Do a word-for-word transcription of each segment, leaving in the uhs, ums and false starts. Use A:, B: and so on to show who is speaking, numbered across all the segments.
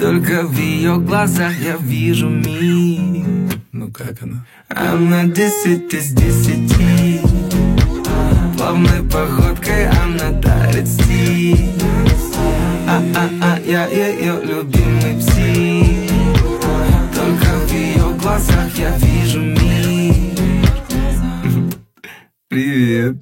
A: Только в ее глазах я вижу мир.
B: Ну как она?
A: Она десять из десяти. Плавной походкой она дарит стиль. А-а-а, я ее любимый псих. Только в ее глазах я вижу мир.
B: Привет.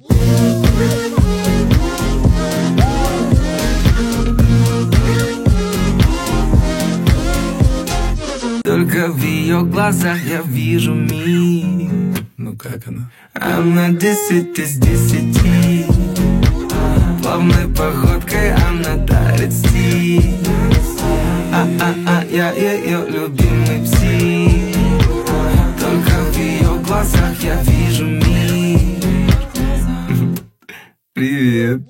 A: Только в ее глазах я вижу мир.
B: Ну как она?
A: Она десять из десяти. Плавной походкой она дарит стиль. А-а-а, я ее любимый псих. Только в ее глазах я вижу мир.
B: Привет.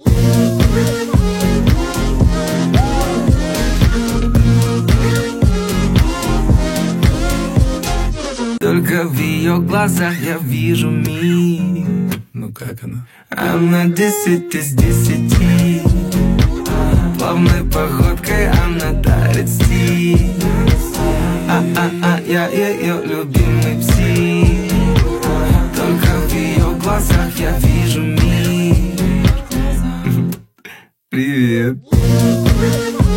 A: Только в ее глазах я вижу мир.
B: Ну как она?
A: Она десять из десяти. Плавной походкой она дарит стиль. А-а-а, я ее любимый псих. Только в ее глазах я вижу мир.
B: Привет.